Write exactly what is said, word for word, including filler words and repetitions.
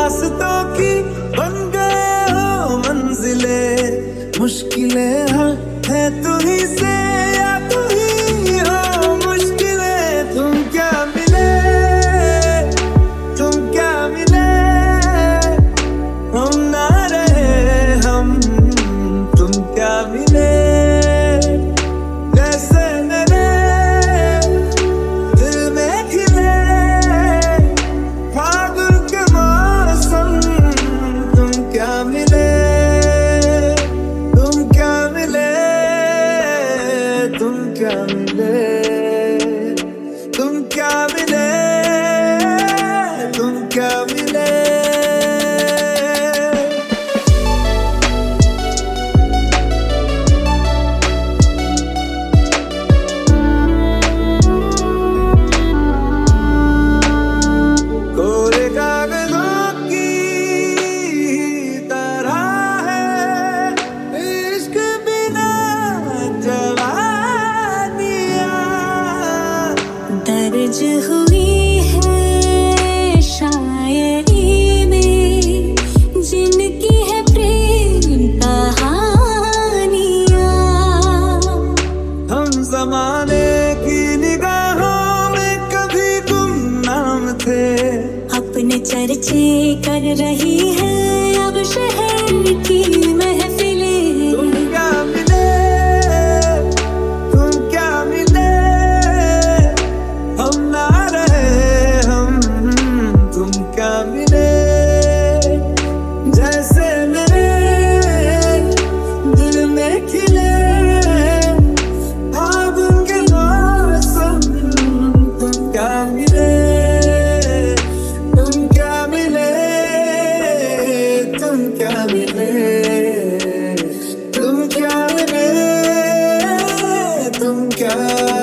रास्तों की बन गए हो मंजिलें, मुश्किलें हाँ है तू ही से या तू ही हो मुश्किलें। तुम क्या मिले, तुम क्या मिले, हम ना रहे हम, तुम क्या मिले। जैसे मेरे दिल में खिले फागुन के मौसम, तुम क्या मिले, तुम क्या मिले, तुम क्या मिले, तुम क्या मिले, तुम क्या मिले। कोरे कागजों की तरह है इश्क बिना जवानियाँ, दर्ज हुई है शायरी में जिनकी है प्रेम कहानियाँ। हम जमाने की निगाहों में कभी गुमनाम थे, अपने चर्चे कर रही है अब शहर की महफिलें। तुम क्या मिले, तुम क्या मिले, हम ना रहे हम, तुम क्या मिले। जैसे मेरे दिल में खिले फागुन के मौसम, तुम क्या मिले, तुम क्या मिले, तुम क्या मिले, तुम क्या मिले, तुम क्या